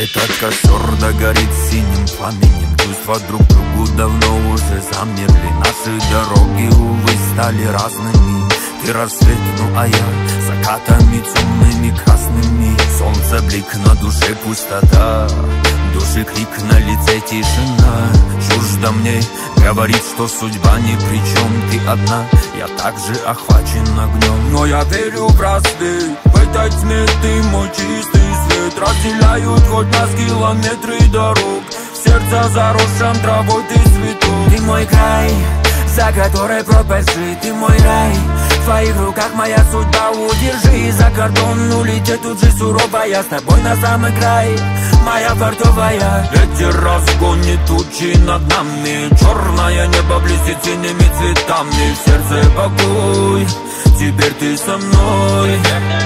Этот костер догорит синим пламенем. Чувства друг другу давно уже замерли. Наши дороги, увы, стали разными. Ты рассвет, ну а я закатами темными красными. Солнце, блик, на душе пустота, души крик, на лице тишина. Чуждо мне говорит, что судьба ни при чем. Ты одна, я также охвачен огнем. Но я верю в рассвет, в этой тьме ты мой чистый свет. Разделяют хоть нас километры дорог, в сердце заросшем травой ты цветок. Ты мой край, за которой пропасть жить, ты мой рай. В твоих руках моя судьба, удержи. За кордон улететь тут же сурово, я с тобой на самый край, моя фартовая. Ветер разгонит тучи над нами, черное небо блестит синими цветами. В сердце покой, теперь ты со мной.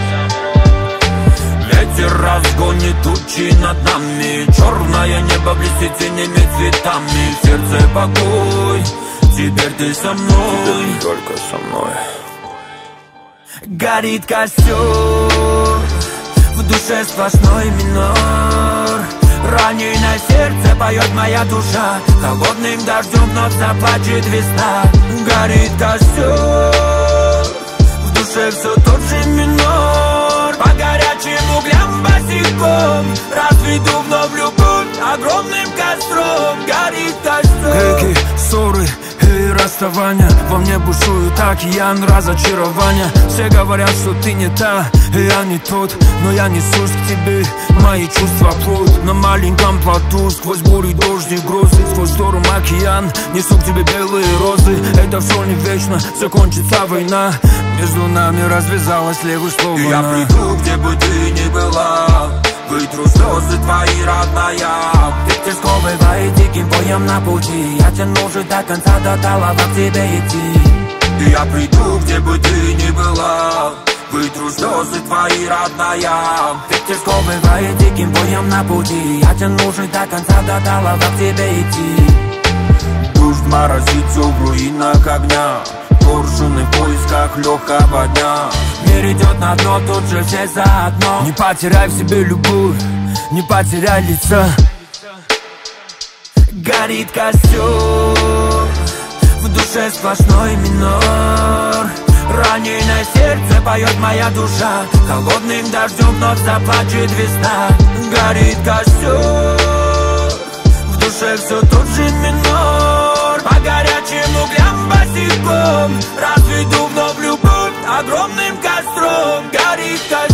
Ветер разгонит тучи над нами, черное небо блестит синими цветами. В сердце покой, теперь ты со мной. Теперь только со мной. Горит костер, в душе сплошной минор. Раненое сердце поет моя душа, холодным дождем вновь заплачет весна. Горит костер, в душе все тот же минор. По горячим углям босиком разведу вновь любовь огромным костром. Горит костер. Реки, ссоры и расставания, во мне бушует океан разочарования. Все говорят, что ты не та, и я не тот, но я несусь к тебе, мои чувства плоть. На маленьком плоту, сквозь бури, дожди, грозы, сквозь шторм океан, несу к тебе белые розы. Это все не вечно, закончится война, между нами развязалась левый слово. Я приду, где бы ты ни была, вытру слезы твои, родная. Ветер сковывает диким боем на пути, я тяну же до конца, до талого к тебе идти. Я приду, где бы ты ни была, вытру слезы твои, родная. Ветер сковывает диким боем на пути, я тяну же до конца, до талого к тебе идти. Дождь морозит все в руинах огня, коршуны в поисках легкого дня. Мир идет на дно, тут же все заодно. Не потеряй в себе любовь, не потеряй лица. Горит костер, в душе сплошной минор. раненое сердце поет моя душа, холодным дождем вновь заплачет весна. Горит костер, в душе все тот же минор. По горячим углям босиком разведу вновь любовь огромным костром. Горит костер.